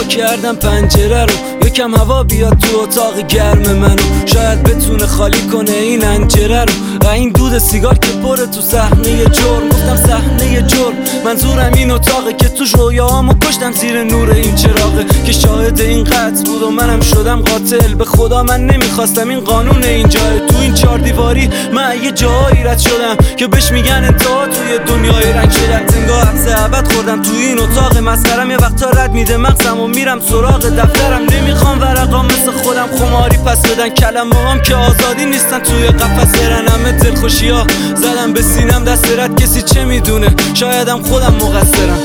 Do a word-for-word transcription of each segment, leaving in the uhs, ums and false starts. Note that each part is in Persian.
کردم پنجره رو یکم هوا بیاد تو اتاق گرم منو، شاید بتونه خالی کنه این انجره رو. و این دود سیگار که پره تو صحنه جرم، گفتم صحنه جرم منظورم این اتاقه که توش رویاهامو کشتم زیر نور این چراغه که شاهد این قتل بود و منم شدم قاتل. به خدا من نمیخواستم این قانون اینجاه، تو این چهار دیواری من یه جایی رد شدم که بهش میگن انتها توی دنیای رنگ شدن. انگار حبس ابد خوردم تو این اتاق مسخرم، یه وقتا رد میده مغزم و میرم سراغ دفترم. نمیخوام ورقام مثل خودم خماری پس بدن، کلمه‌هام که آزادی نیستن توی قفس برن. همه دلخوشی ها زدم به سینم دست رد، کسی چه میدونه شایدم خودم مقصرم.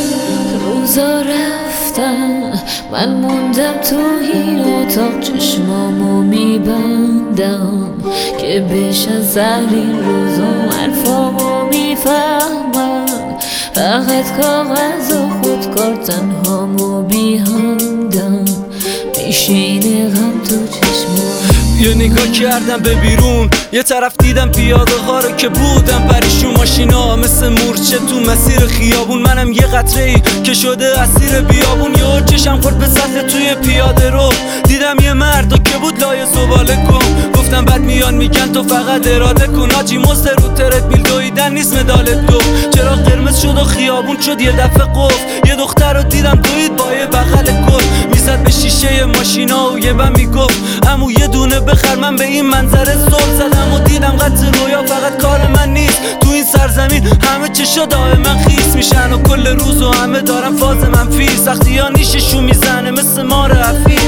روزا رفتن من موندم تو این اتاق، چشمامو میبندم که بهش از این روزا حرفامو میفهمم. فقط کاغذ و خودکار تنهامو بیهندم، میشینه غم تو چشمام. یه نگاه کردم به بیرون، یه طرف دیدم پیاده ها رو که بودم پریشون، ماشینا مثل مورچه تو مسیر خیابون. منم یه قطره ای که شده اسیر بیابون. یه چشم خورد به سطح توی پیاده رو، دیدم یه مرد که بود لای زباله کن. گفتم بد میان میگن تو فقط اراده کن، آجی مزد رو ترد میل دویدن نیست مدالت گفت. چرا قرمز شد و خیابون شد یه دفعه قفل. یه دختر رو دیدم دوید با یه بغل کل، میزد به شیشه ماشینا و یه بم میگفت عمو یه دونه بخر. من به این منظره زل زدم و دیدم قطع رویا فقط کار من نیست. تو این سرزمین همه چشا دائما خیس میشن و کل روز و همه دارم فاز منفی. سختی ها نیششون میزنه مثل مار عفی.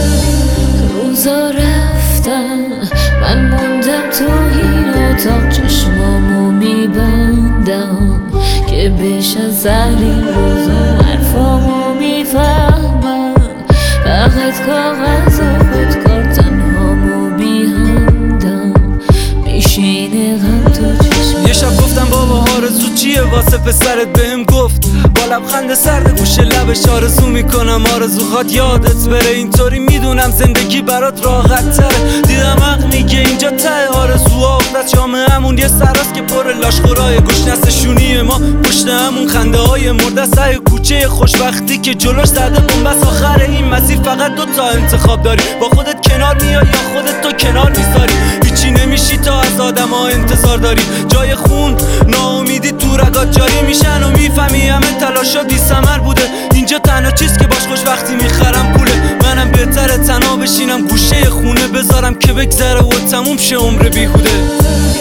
روزا رفتن من موندم تو این اتاق، چشمامو میبندم که بهش از این روزا حرفامو میفهمم. فقط کاغذ و خودکار تنهامو بیهندم، میشینه غم تو چشمام. یه شب گفتم بابا آرزو چیه واسه پسرت؟ بهم گفت با لبخند سرد گوشه لبش آرزو میکنم آرزوهات یادت بره. اینطوری میدونم زندگی برات راحت تره. دیدم عقل میگه اینجا ته آرزوها افتاد جامعه همون یه سراست که پر لاشخورای گشنست شونی ما پشت همون خنده های مرده سعی کوچه خوشبختی که جلوش زده بنبست. آخر این مسیر فقط دو تا انتخاب داری، با خودت کنار میای یا خودت تو کنار میذاری. هیچی نمیشی تا از آدم ها انتظار داری، جای خون ناامیدی تو رگات جاری میشن و میفهمی همه تلاشا بی ثمر بوده. اینجا تنها چیز که باش خوشبختی میخرم پوله. منم بهتره تنها بشینم گوشه خونه بذارم که بگذره و تموم شه عمر بیهوده.